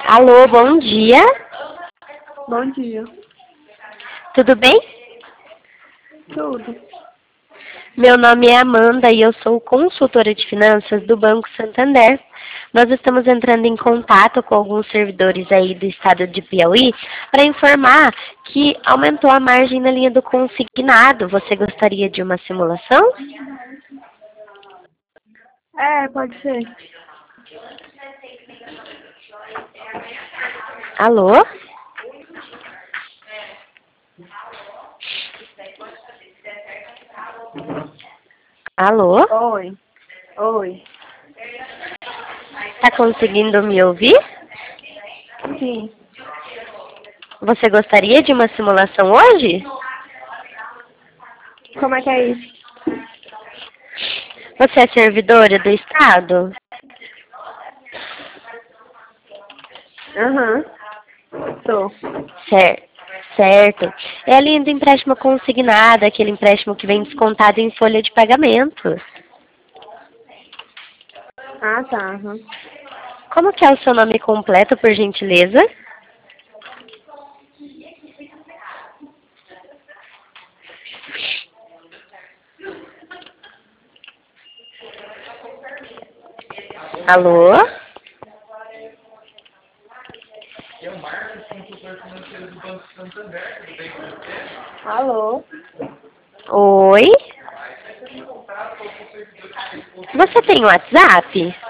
Alô, bom dia. Bom dia. Tudo bem? Tudo. Meu nome é Amanda e eu sou consultora de finanças do Banco Santander. Nós estamos entrando em contato com alguns servidores aí do estado de Piauí para informar que aumentou a margem na linha do consignado. Você gostaria de uma simulação? Pode ser. Alô? Alô? Oi. Oi. Tá conseguindo me ouvir? Sim. Você gostaria de uma simulação hoje? Como é que é isso? Você é servidora do estado? Aham. Tô. Certo. É a linha do empréstimo consignado, aquele empréstimo que vem descontado em folha de pagamento. Ah, tá. Aham. Como que é o seu nome completo, por gentileza? Alô? Alô? Oi? Você tem WhatsApp?